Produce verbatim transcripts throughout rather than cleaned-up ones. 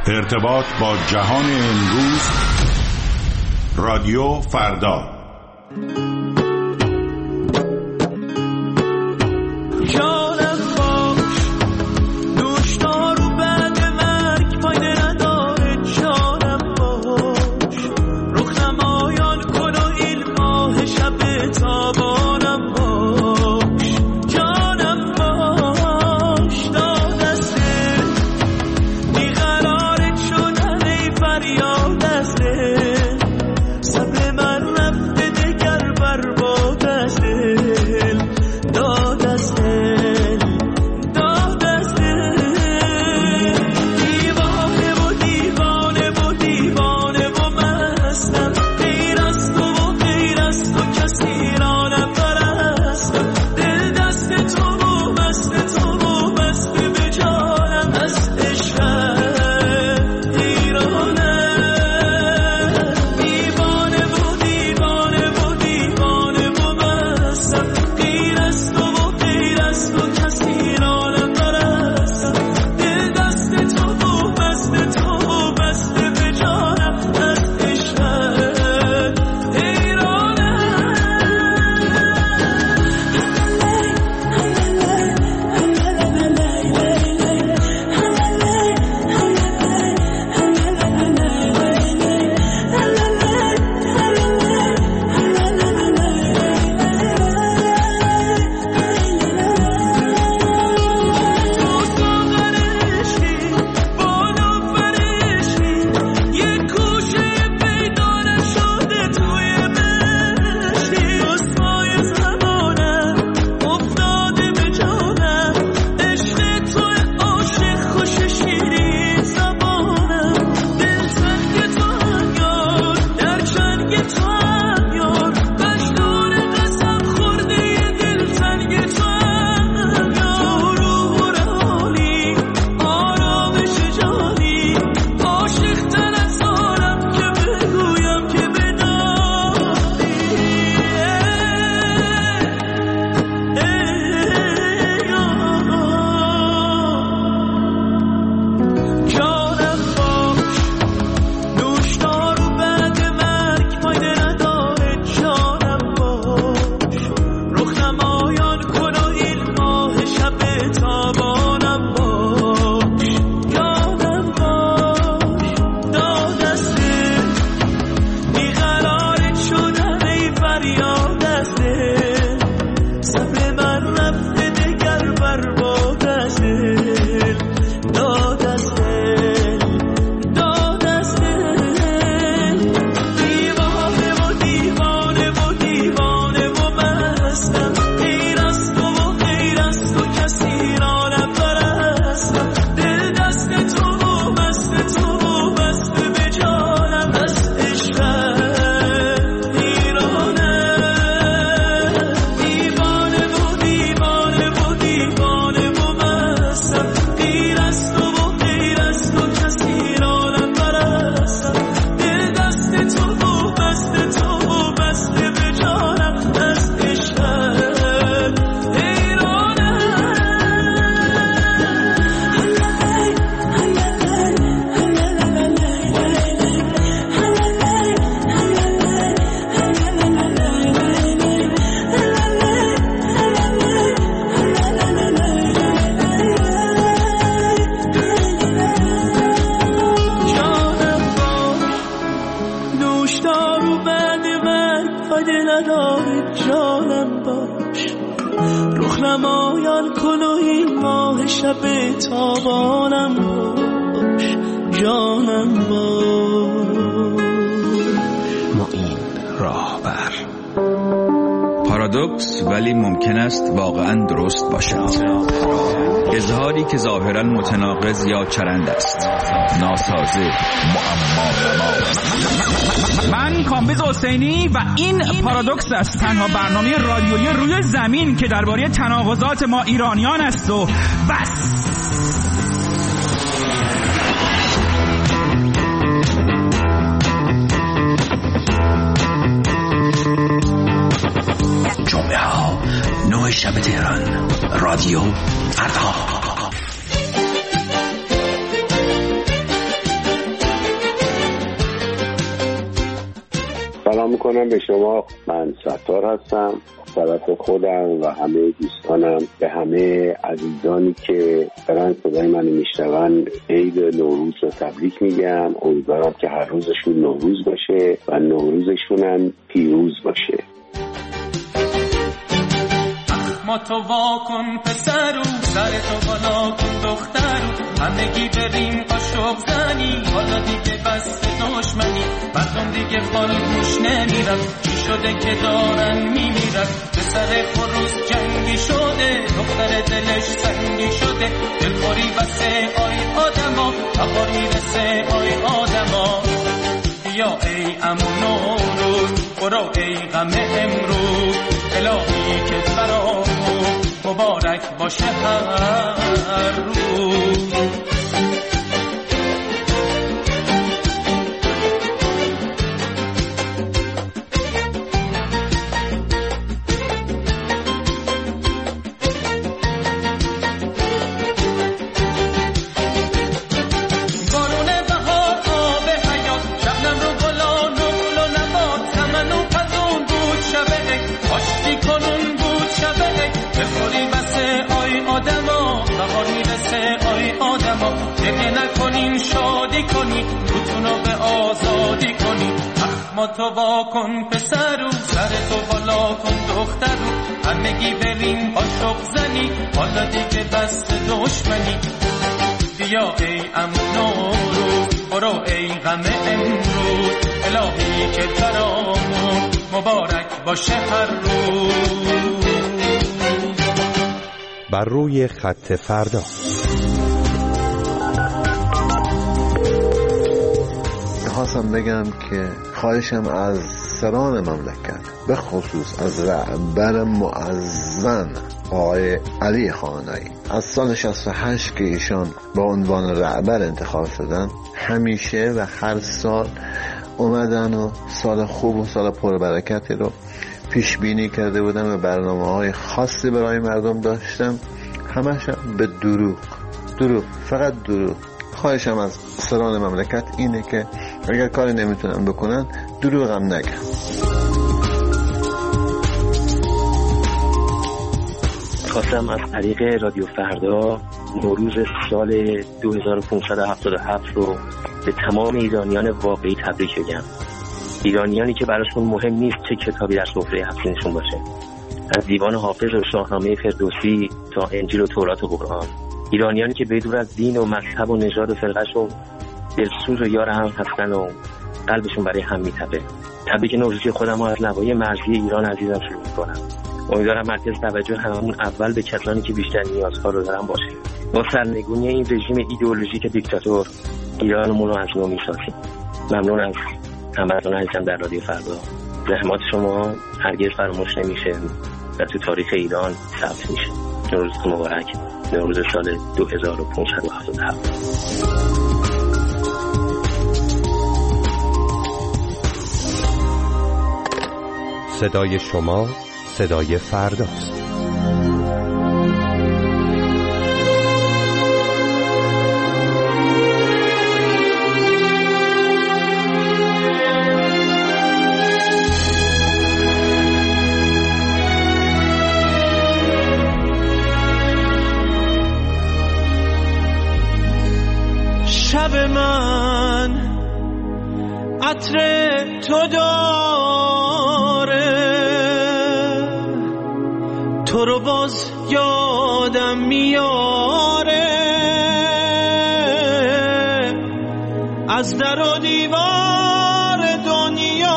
ارتباط با جهان امروز، رادیو فردا. پارادوکس ولی ممکن است واقعا درست باشد. اظهاری که ظاهرا متناقض یا چرند است، ناسازه، معما. من کامبیز حسینی و این پارادوکس است، تنها برنامه رادیویی روی زمین که درباره تناقضات ما ایرانیان است و بس. جمعه ها نه شب تهران، رادیو فردا. میکنم به شما. من ستار هستم. طرف خودم و همه دوستانم، به همه عزیزانی که دارن صدای من میشنون، عید نوروز رو تبریک میگم. امیدوارم که هر روزشون نوروز باشه و نوروزشون هم پیروز باشه. ما تو واکن پسرو، سر تو بالا کن دخترو، همگی بریم قاشق زنی، حالا دیگه بس دشمنی، مردم دیگه خالگوش نمیرن، چی شده که دارن میمیرن، پسر خروس جنگی شده، دختر دلش سنگی شده، دلخوری بسه آی آدما، بهار میرسه آی آدما. بیا ای امون نوروز، برو ای غم امروز، الهی که برامون مبارک باشه هر روز. ما تو واکن پسرو، سر تو بالا کن دخترو، همگی بریم قاشق زنی، حالا دیگه بس دشمنی. بیا ای امون نوروز، برو ای غم امروز، الهی که برامون مبارک باشه هر روز. بر روی خط فردا. خواستم بگم که خواهشم از سران مملکت، به خصوص از رهبر معظم آقای علی خامنه‌ای، از سال شصت و هشت که ایشان به عنوان رهبر انتخاب شدن، همیشه و هر سال اومدن و سال خوب و سال پربرکتی رو پیش بینی کرده بودن و برنامه‌های خاصی برای مردم داشتم، همش به دروغ دروغ فقط دروغ. خواهشم از سران مملکت اینه که اگر کاری نمیتونن بکنن، دروغ هم نگن. خواستم از طریق رادیو فردا نوروز سال دو هزار و پانصد و هفتاد و هفت رو به تمام ایرانیان واقعی تبریک بگم. ایرانیانی که براشون مهم نیست چه کتابی در سفره هفتینشون باشه، از دیوان حافظ و شاهنامه فردوسی تا انجیل و تورات و قرآن. ایرانیانی که بدور از دین و مذهب و نژاد و فرقه‌شون دلسوز و یار هم هستن و قلبشون برای هم میتپه. تبریک نوروزی خودم از لوای مرزی ایران عزیزم شروع میکنم. امیدوارم مرکز توجه همون اول به کسانی که بیشتر نیازها رو دارن باشه. با سرنگونی این رژیم ایدئولوژیک دیکتاتور ایرانمون رو از نو میسازیم. ممنون از همراهان عزیزم در رادیو فردا. زحمات شما هرگز فراموش نمیشه و تو تاریخ ایران ثبت میشه. نوروزتون مبارک. نوروز سال دو هزار و پانصد و هفتاد و هفت. صدای شما صدای فرداست. شب من عطر تو داره، تو رو باز یادم میاره، از در و دیوار دنیا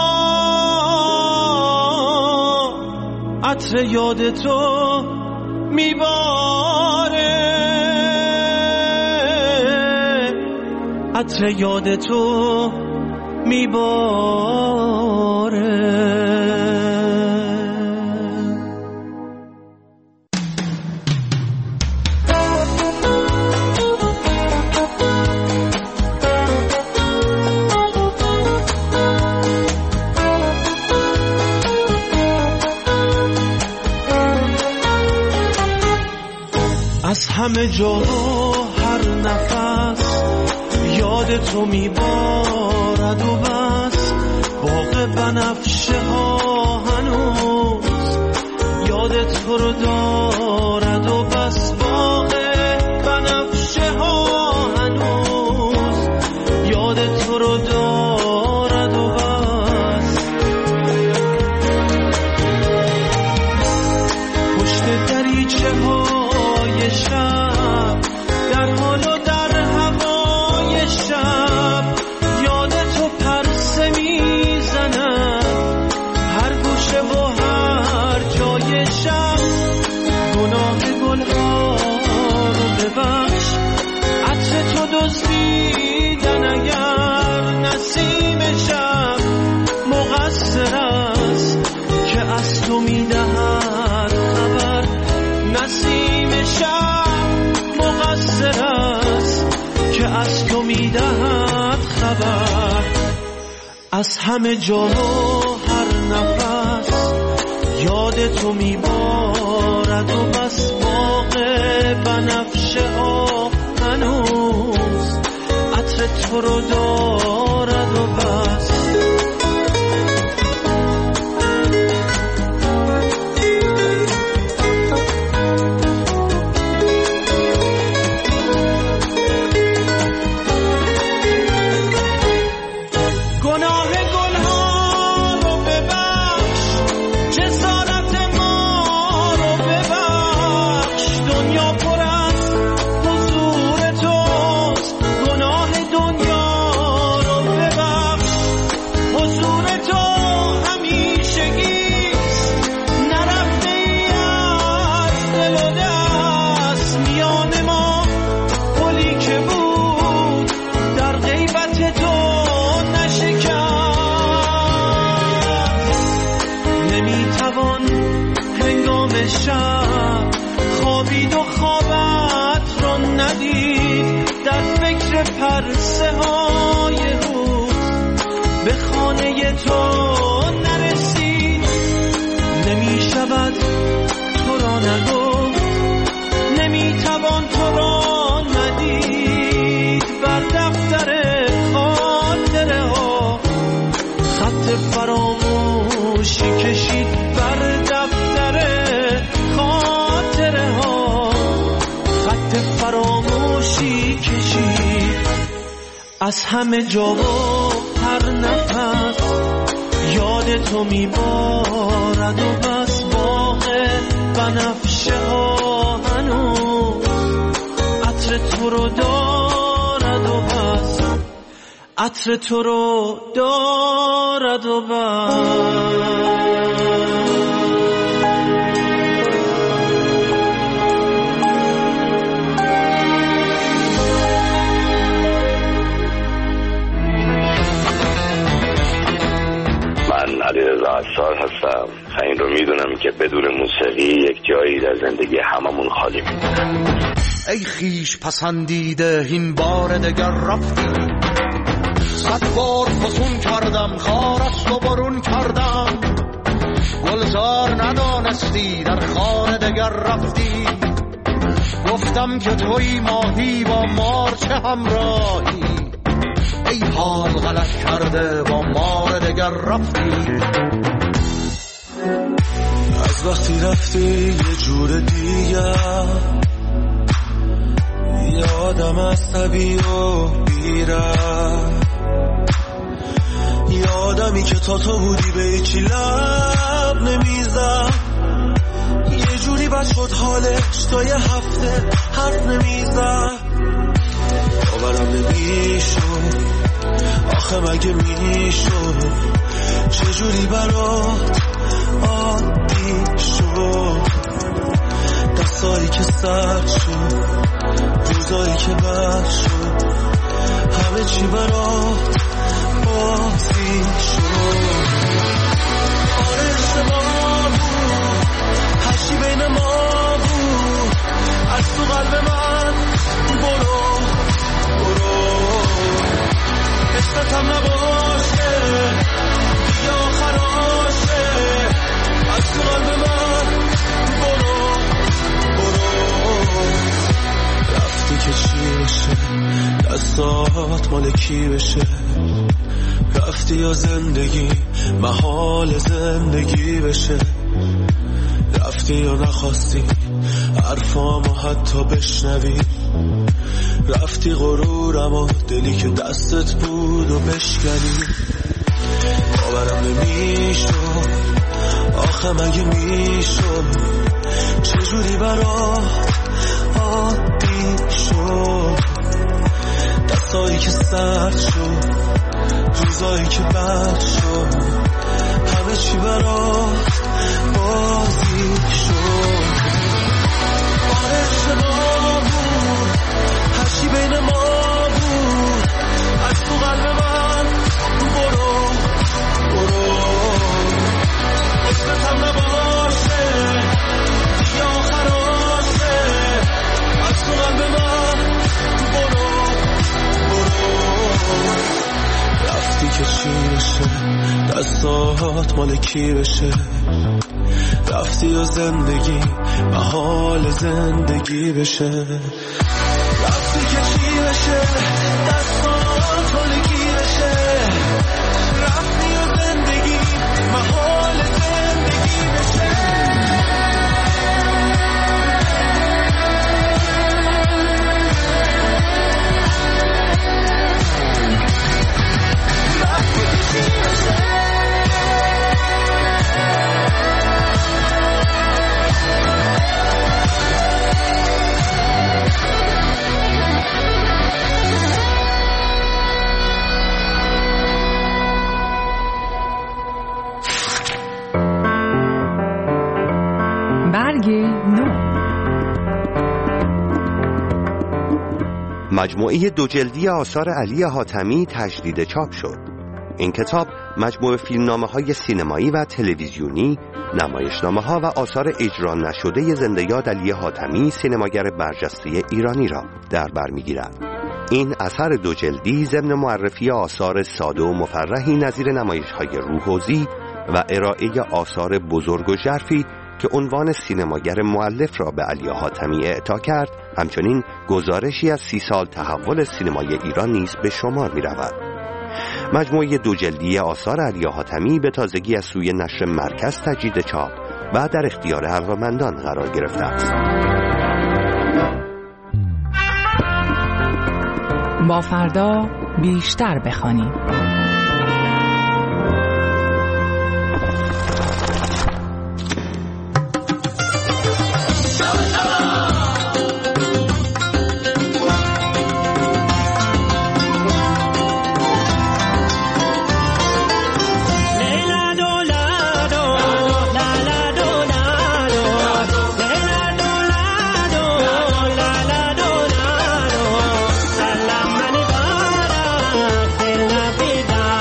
عطر یاد تو میباره، عطر یاد تو میباره. از همه جا هر نفس یاد تو میبارد و بس، با باغ بنفشه ها هنوز یاد تو رو دارد و بس باغ بنفشه ها هنوز یاد تو رو دارد و بس پشت دریچه های شب در حال و در هوای شب یاد تو پرسه میزند هر گوشه و هر جای شب گناه گلها رو ببخش عطر تو دزدیدن اگر نسیم شب مقصر است که از تو میدهد خبر نسیم شب مقصر است که از تو میدهد خبر از همه جا و هر نفس یاد تو میبارد و بس باغ بنفشه ها هنوز عطر تو رو دارد و بس خوابید و خوابت رو ندید در فکر پرسه های روز به خانه تو نرسید نمی شود تو را نگفت نمی توان تو را ندید بر دفتر خاطره ها خط فراموشی کشید بر دفتر خاطره ها خط فراموشی کشید از همه جا و هر نفس یاد تو میبارد و بس باغ بنفشه ها هنوز عطر تو رو دارد و بس عطر تو رو دارد و بس علیرضا عطار هستم. این رو میدونم که بدون موسیقی یک جایی در زندگی هممون خالی میمونه. ای خیش پسندیده این بار دگر رفتی صد بار فسون کردم خارست و برون کردم گلزار ندانستی در خانه دگر رفتی گفتم که توی ماهی با مار چه همراهی ای حال غلط کرده با مار دگر رفتی از وقتی رفتی یه جور دیگه یادم از طبیع و بیره یادمی که تا تو بودی به هیچی لب نمیزم یه جوری بد شد حالش تا یه هفته حرف نمیزم باورم نمیشد آخه مگه میشد چجوری برات عادی شد دستایی که سرد شد روزایی که بد شد همه چی برات بازی شد آره اشتباه بود هرچی بین ما بود از تو قلب من برو برو عشقتم نباشه یا خراشه از تو قلب من برو برو رفتی که چی بشه دستات مال کی بشه رفتی یا زندگی محال زندگی بشه، رفتی یا نخواستی حرفامو حتی بشنوی، رفتی غرورم و دلی که دستت بود و بشکنی. باورم نمیشد آخه مگه میشد چجوری برات عادی شد، دستایی که سرد شد روزایی که بد شد، همه چی برات بازی شد. آره اشتباه بود هرچی بین ما بود، از تو قلب من برو برو، اسمت هم نباشه دیگه آخراشه، از تو قلب من برو برو. رفتی که چی بشه دستات مال کی بشه، رفتی و زندگی محال زندگی بشه، رفتی که چی بشه دستات مال کی بشه، رفتی و زندگی محال زندگی بشه. مجموعه دو جلدی آثار علی حاتمی تجدید چاپ شد. این کتاب مجموعه فیلمنامه‌های سینمایی و تلویزیونی، نمایشنامه‌ها و آثار اجرا نشده زنده یاد علی حاتمی، سینماگر برجسته ایرانی را در بر می‌گیرد. این اثر دو جلدی ضمن معرفی آثار ساده و مفرحی نظیر نمایش‌های روحوزی و ارائه آثار بزرگ و ژرفی که عنوان سینماگر مؤلف را به علی حاتمی اعطا کرد، همچنین گزارشی از سی سال تحول سینمای ایران نیز به شمار می رود. مجموعه دو جلدی آثار علی حاتمی به تازگی از سوی نشر مرکز تجدید چاپ و در اختیار علاقه‌مندان قرار گرفته است. با فردا بیشتر بخوانیم. La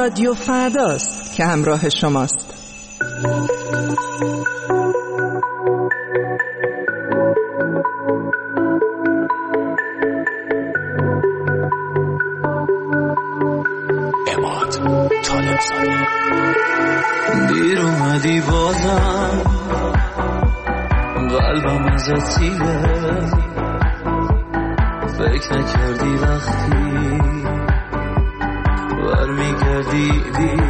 رادیو فرداست که همراه شماست. اماد طالبزاده. دیر اومدی بازم، قلبم ازت سیره، فکر نکردی وقتی برمیگردی دیگه